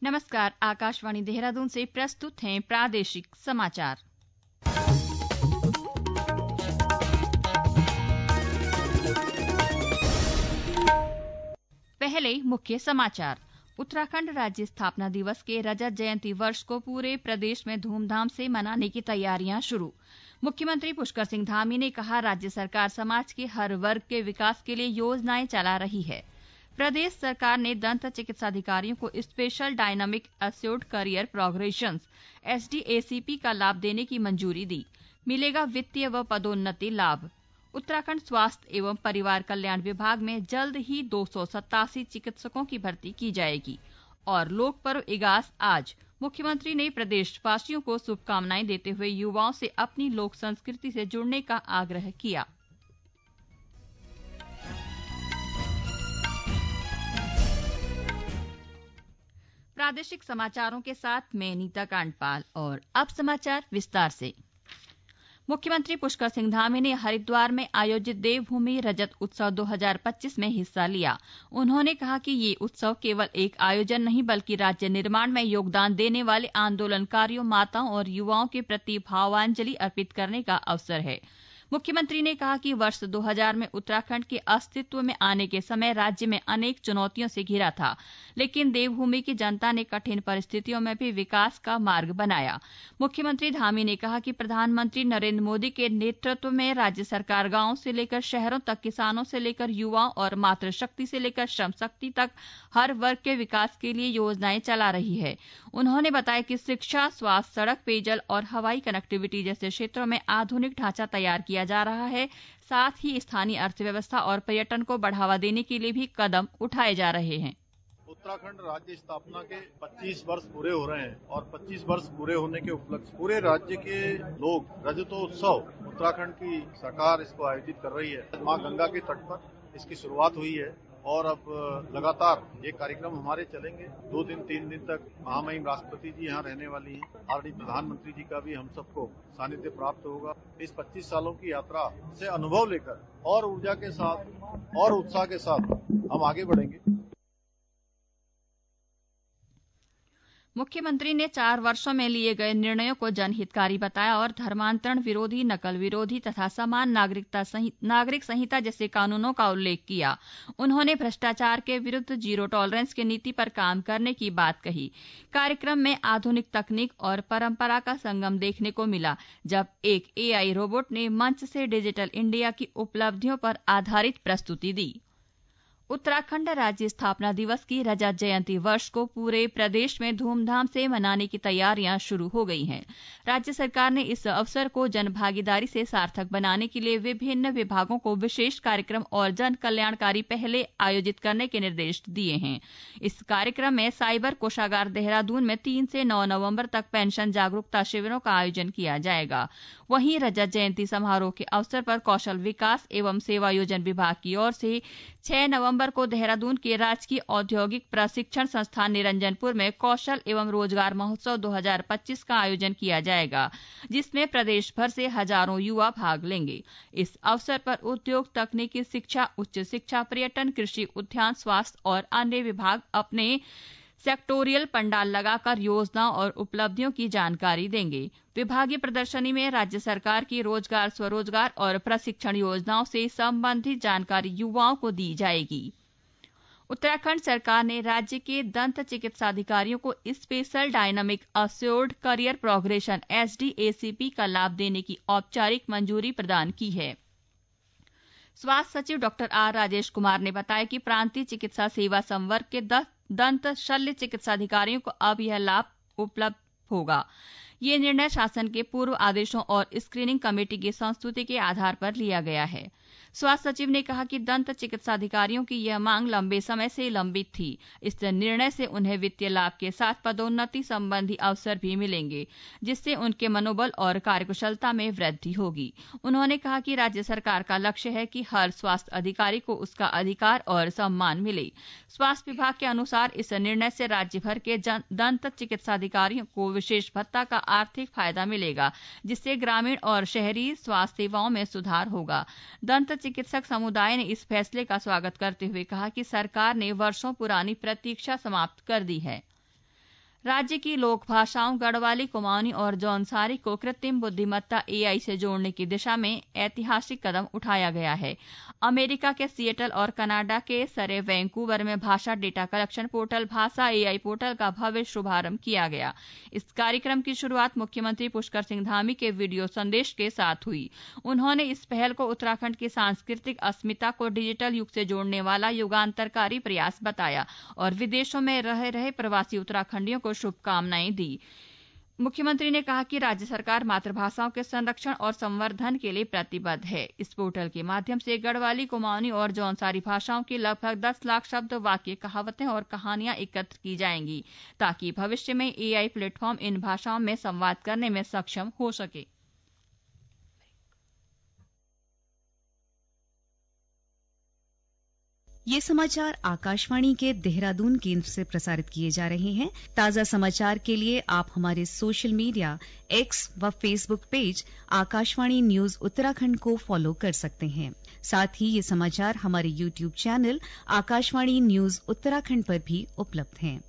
नमस्कार, आकाशवाणी देहरादून से प्रस्तुत हैं प्रादेशिक समाचार। पहले मुख्य समाचार। उत्तराखंड राज्य स्थापना दिवस के रजत जयंती वर्ष को पूरे प्रदेश में धूमधाम से मनाने की तैयारियां शुरू। मुख्यमंत्री पुष्कर सिंह धामी ने कहा, राज्य सरकार समाज के हर वर्ग के विकास के लिए योजनाएं चला रही है। प्रदेश सरकार ने दंत चिकित्साधिकारियों को special dynamic assured career progression SDACP का लाभ देने की मंजूरी दी। मिलेगा वित्तीय व पदोन्नति लाभ। उत्तराखंड स्वास्थ्य एवं परिवार कल्याण विभाग में जल्द ही 287 चिकित्सकों की भर्ती की जाएगी। और लोक पर्व इगास आज। मुख्यमंत्री ने प्रदेशवासियों को शुभकामनाएं देते हुए युवाओं से अपनी लोक संस्कृति से जुड़ने का आग्रह किया। प्रादेशिक समाचारों के साथ मैं नीता कांडपाल। और अब समाचार विस्तार से। मुख्यमंत्री पुष्कर सिंह धामी ने हरिद्वार में आयोजित देवभूमि रजत उत्सव 2025 में हिस्सा लिया। उन्होंने कहा कि ये उत्सव केवल एक आयोजन नहीं बल्कि राज्य निर्माण में योगदान देने वाले आंदोलनकारियों, माताओं और युवाओं के प्रति भावांजलि अर्पित करने का अवसर है। मुख्यमंत्री ने कहा कि वर्ष 2000 में उत्तराखंड के अस्तित्व में आने के समय राज्य में अनेक चुनौतियों से घिरा था, लेकिन देवभूमि की जनता ने कठिन परिस्थितियों में भी विकास का मार्ग बनाया। मुख्यमंत्री धामी ने कहा कि प्रधानमंत्री नरेंद्र मोदी के नेतृत्व में राज्य सरकार गांवों से लेकर शहरों तक, किसानों से लेकर युवाओं और मातृशक्ति से लेकर श्रम शक्ति तक हर वर्ग के विकास के लिए योजनाएं चला रही है। उन्होंने बताया कि शिक्षा, स्वास्थ्य, सड़क, पेयजल और हवाई कनेक्टिविटी जैसे क्षेत्रों में आधुनिक ढांचा तैयार किया जा रहा है। साथ ही स्थानीय अर्थव्यवस्था और पर्यटन को बढ़ावा देने के लिए भी कदम उठाए जा रहे हैं। उत्तराखंड राज्य स्थापना के 25 वर्ष पूरे हो रहे हैं और 25 वर्ष पूरे होने के उपलक्ष्य पूरे राज्य के लोग रजतोत्सव उत्तराखंड की सरकार इसको आयोजित कर रही है। मां गंगा के तट पर इसकी शुरुआत हुई है और अब लगातार ये कार्यक्रम हमारे चलेंगे। 2 दिन 3 दिन तक महामहिम राष्ट्रपति जी यहाँ रहने वाली हैं। आदरणीय प्रधानमंत्री जी का भी हम सबको सानिध्य प्राप्त होगा। इस 25 सालों की यात्रा से अनुभव लेकर और ऊर्जा के साथ और उत्साह के साथ हम आगे बढ़ेंगे। मुख्यमंत्री ने 4 वर्षों में लिए गए निर्णयों को जनहितकारी बताया और धर्मांतरण विरोधी, नकल विरोधी तथा समान नागरिक संहिता जैसे कानूनों का उल्लेख किया। उन्होंने भ्रष्टाचार के विरुद्ध जीरो टॉलरेंस की नीति पर काम करने की बात कही। कार्यक्रम में आधुनिक तकनीक और परंपरा का संगम देखने को मिला, जब एक AI रोबोट ने मंच से डिजिटल इंडिया की उपलब्धियों पर आधारित प्रस्तुति दी। उत्तराखंड राज्य स्थापना दिवस की रजत जयंती वर्ष को पूरे प्रदेश में धूमधाम से मनाने की तैयारियां शुरू हो गई हैं। राज्य सरकार ने इस अवसर को जन भागीदारी से सार्थक बनाने के लिए विभिन्न विभागों को विशेष कार्यक्रम और जन कल्याणकारी पहले आयोजित करने के निर्देश दिए हैं। इस कार्यक्रम में साइबर कोषागार देहरादून में 3 से 9 नवंबर तक पेंशन जागरूकता शिविरों का आयोजन किया जाएगा। वहीं रजत जयंती समारोह के अवसर पर कौशल विकास एवं सेवायोजन विभाग की ओर से 6 नवंबर को देहरादून के राजकीय औद्योगिक प्रशिक्षण संस्थान निरंजनपुर में कौशल एवं रोजगार महोत्सव 2025 का आयोजन किया जाएगा, जिसमें प्रदेश भर से हजारों युवा भाग लेंगे। इस अवसर पर उद्योग, तकनीकी शिक्षा, उच्च शिक्षा, पर्यटन, कृषि, उद्यान, स्वास्थ्य और अन्य विभाग अपने सेक्टोरियल पंडाल लगाकर योजनाओं और उपलब्धियों की जानकारी देंगे। विभागीय प्रदर्शनी में राज्य सरकार की रोजगार, स्वरोजगार और प्रशिक्षण योजनाओं से संबंधित जानकारी युवाओं को दी जाएगी। उत्तराखंड सरकार ने राज्य के दंत चिकित्साधिकारियों को special dynamic assured career progression SDACP का लाभ देने की औपचारिक मंजूरी प्रदान की है। स्वास्थ्य सचिव डॉक्टर R राजेश कुमार ने बताया कि प्रांतीय चिकित्सा सेवा संवर्ग के दंत शल्य चिकित्साधिकारियों को अब यह लाभ उपलब्ध होगा। ये निर्णय शासन के पूर्व आदेशों और स्क्रीनिंग कमेटी की संस्तुति के आधार पर लिया गया है। स्वास्थ्य सचिव ने कहा कि दंत चिकित्साधिकारियों की यह मांग लंबे समय से लंबित थी। इस निर्णय से उन्हें वित्तीय लाभ के साथ पदोन्नति संबंधी अवसर भी मिलेंगे, जिससे उनके मनोबल और कार्यकुशलता में वृद्धि होगी। उन्होंने कहा कि राज्य सरकार का लक्ष्य है कि हर स्वास्थ्य अधिकारी को उसका अधिकार और सम्मान मिले। स्वास्थ्य विभाग के अनुसार इस निर्णय से राज्य भर के दंत चिकित्साधिकारियों को विशेष भत्ता का आर्थिक फायदा मिलेगा, जिससे ग्रामीण और शहरी स्वास्थ्य सेवाओं में सुधार होगा। दंत चिकित्सक समुदाय ने इस फैसले का स्वागत करते हुए कहा कि सरकार ने वर्षों पुरानी प्रतीक्षा समाप्त कर दी है। राज्य की लोक भाषाओं गढ़वाली, कुमाऊनी और जौनसारी को कृत्रिम बुद्धिमत्ता AI से जोड़ने की दिशा में ऐतिहासिक कदम उठाया गया है। अमेरिका के सिएटल और कनाडा के सरे वैंकूवर में Bhasha data collection portal Bhasha AI portal का भव्य शुभारंभ किया गया। इस कार्यक्रम की शुरुआत मुख्यमंत्री पुष्कर सिंह धामी के वीडियो संदेश के साथ हुई। उन्होंने इस पहल को उत्तराखंड की सांस्कृतिक अस्मिता को डिजिटल युग से जोड़ने वाला युगांतरकारी प्रयास बताया और विदेशों में रह रहे प्रवासी उत्तराखंडियों को शुभकामनाएं दी। मुख्यमंत्री ने कहा कि राज्य सरकार मातृभाषाओं के संरक्षण और संवर्धन के लिए प्रतिबद्ध है। इस पोर्टल के माध्यम से गढ़वाली, कुमाऊनी और जौनसारी भाषाओं की लगभग 10 लाख शब्द, वाक्य, कहावतें और कहानियां एकत्र की जाएंगी ताकि भविष्य में AI प्लेटफॉर्म इन भाषाओं में संवाद करने में सक्षम हो सके। ये समाचार आकाशवाणी के देहरादून केंद्र से प्रसारित किए जा रहे हैं। ताजा समाचार के लिए आप हमारे सोशल मीडिया X व Facebook page Akashvani news Uttarakhand को फॉलो कर सकते हैं। साथ ही ये समाचार हमारे YouTube channel Akashvani news Uttarakhand पर भी उपलब्ध हैं।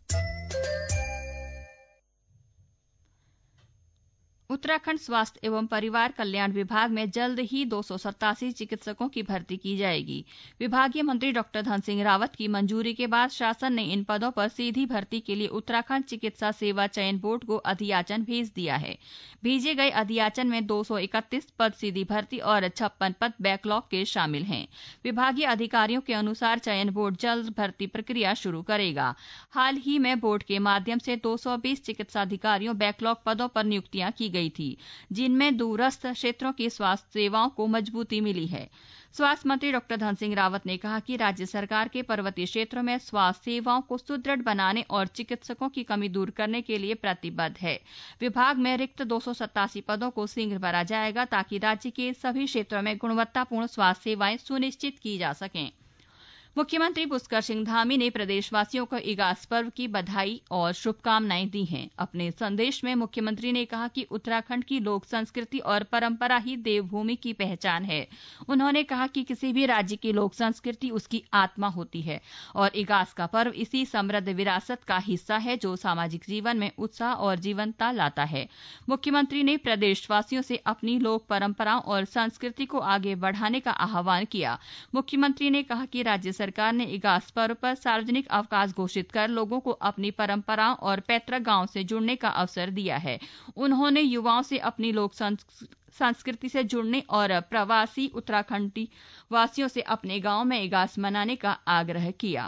उत्तराखंड स्वास्थ्य एवं परिवार कल्याण विभाग में जल्द ही 287 चिकित्सकों की भर्ती की जाएगी। विभागीय मंत्री डॉक्टर धन सिंह रावत की मंजूरी के बाद शासन ने इन पदों पर सीधी भर्ती के लिए उत्तराखंड चिकित्सा सेवा चयन बोर्ड को अधियाचन भेज दिया है। भेजे गए अधियाचन में 231 पद सीधी भर्ती और 56 पद बैकलॉग के शामिल हैं। विभागीय अधिकारियों के अनुसार चयन बोर्ड जल्द भर्ती प्रक्रिया शुरू करेगा। हाल ही में बोर्ड के माध्यम से 220 चिकित्सा अधिकारियों बैकलॉग पदों पर नियुक्तियां की गई थी, जिनमें दूरस्थ क्षेत्रों की स्वास्थ्य सेवाओं को मजबूती मिली है। स्वास्थ्य मंत्री डॉक्टर धन सिंह रावत ने कहा कि राज्य सरकार के पर्वतीय क्षेत्रों में स्वास्थ्य सेवाओं को सुदृढ़ बनाने और चिकित्सकों की कमी दूर करने के लिए प्रतिबद्ध है। विभाग में रिक्त 287 पदों को शीघ्र भरा जाएगा ताकि राज्य के सभी क्षेत्रों में गुणवत्तापूर्ण स्वास्थ्य सेवाएं सुनिश्चित की जा सकें। मुख्यमंत्री पुष्कर सिंह धामी ने प्रदेशवासियों को इगास पर्व की बधाई और शुभकामनाएं दी हैं। अपने संदेश में मुख्यमंत्री ने कहा कि उत्तराखंड की लोक संस्कृति और परंपरा ही देवभूमि की पहचान है। उन्होंने कहा कि किसी भी राज्य की लोक संस्कृति उसकी आत्मा होती है और इगास का पर्व इसी समृद्ध विरासत का हिस्सा है जो सामाजिक जीवन में उत्साह और जीवंतता लाता है। मुख्यमंत्री ने प्रदेशवासियों से अपनी लोक परंपराओं और संस्कृति को आगे बढ़ाने का आह्वान किया। मुख्यमंत्री ने कहा कि राज्य सरकार ने इगास पर्व पर सार्वजनिक अवकाश घोषित कर लोगों को अपनी परंपराओं और पैतृक गांव से जुड़ने का अवसर दिया है। उन्होंने युवाओं से अपनी लोक संस्कृति से जुड़ने और प्रवासी उत्तराखंडी वासियों से अपने गांव में इगास मनाने का आग्रह किया।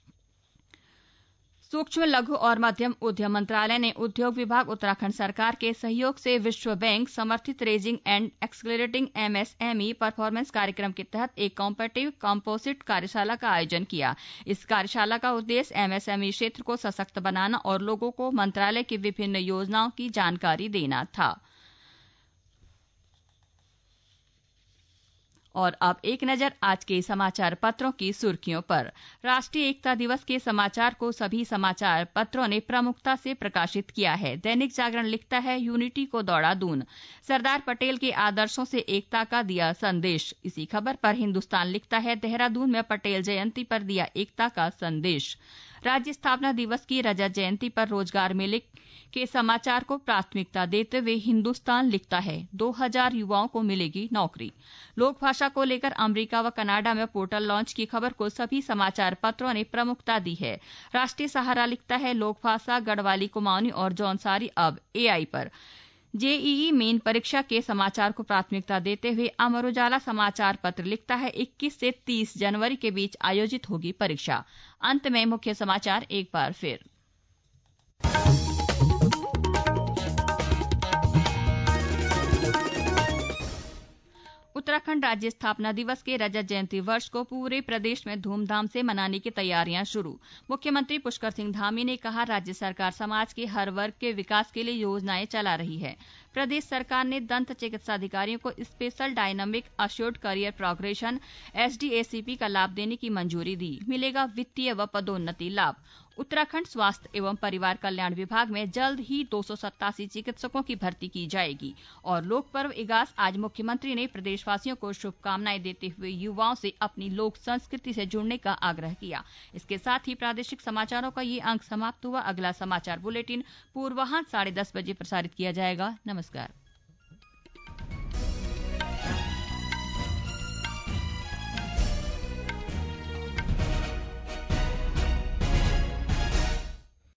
सूक्ष्म, लघु और मध्यम उद्यम मंत्रालय ने उद्योग विभाग, उत्तराखंड सरकार के सहयोग से विश्व बैंक समर्थित raising and accelerating MSME performance कार्यक्रम के तहत एक कॉम्पिटिटिव कंपोजिट कार्यशाला का आयोजन किया। इस कार्यशाला का उद्देश्य MSME क्षेत्र को सशक्त बनाना और लोगों को मंत्रालय की विभिन्न योजनाओं की जानकारी देना था। और अब एक नजर आज के समाचार पत्रों की सुर्खियों पर। राष्ट्रीय एकता दिवस के समाचार को सभी समाचार पत्रों ने प्रमुखता से प्रकाशित किया है। दैनिक जागरण लिखता है, यूनिटी को दौड़ा दून, सरदार पटेल के आदर्शों से एकता का दिया संदेश। इसी खबर पर हिंदुस्तान लिखता है, देहरादून में पटेल जयंती पर दिया एकता का संदेश। राज्य स्थापना दिवस की रजत जयंती पर रोजगार मेले के समाचार को प्राथमिकता देते हुए हिंदुस्तान लिखता है, 2000 युवाओं को मिलेगी नौकरी। लोक भाषा को लेकर अमेरिका व कनाडा में पोर्टल लॉन्च की खबर को सभी समाचार पत्रों ने प्रमुखता दी है। राष्ट्रीय सहारा लिखता है, लोक भाषा गढ़वाली, कुमाऊनी और जौनसारी अब AI पर। JEE मेन परीक्षा के समाचार को प्राथमिकता देते हुए अमर उजाला समाचार पत्र लिखता है, 21 से 30 जनवरी के बीच आयोजित होगी परीक्षा। अंत में मुख्य समाचार एक बार फिर। उत्तराखंड राज्य स्थापना दिवस के रजत जयंती वर्ष को पूरे प्रदेश में धूमधाम से मनाने की तैयारियां शुरू। मुख्यमंत्री पुष्कर सिंह धामी ने कहा, राज्य सरकार समाज के हर वर्ग के विकास के लिए योजनाएं चला रही है। प्रदेश सरकार ने दंत चिकित्सा अधिकारियों को special dynamic assured career progression SDACP का लाभ देने की मंजूरी दी। मिलेगा वित्तीय व पदोन्नति लाभ। उत्तराखंड स्वास्थ्य एवं परिवार कल्याण विभाग में जल्द ही 287 चिकित्सकों की भर्ती की जाएगी। और लोक पर्व इगास, आज मुख्यमंत्री ने प्रदेशवासियों को शुभकामनाएं देते हुए युवाओं से अपनी लोक संस्कृति से जुड़ने का आग्रह किया। इसके साथ ही प्रादेशिक समाचारों का ये अंक समाप्त हुआ। अगला समाचार बुलेटिन पूर्वाह्न 10:30 बजे प्रसारित किया जाएगा। नमस्कार।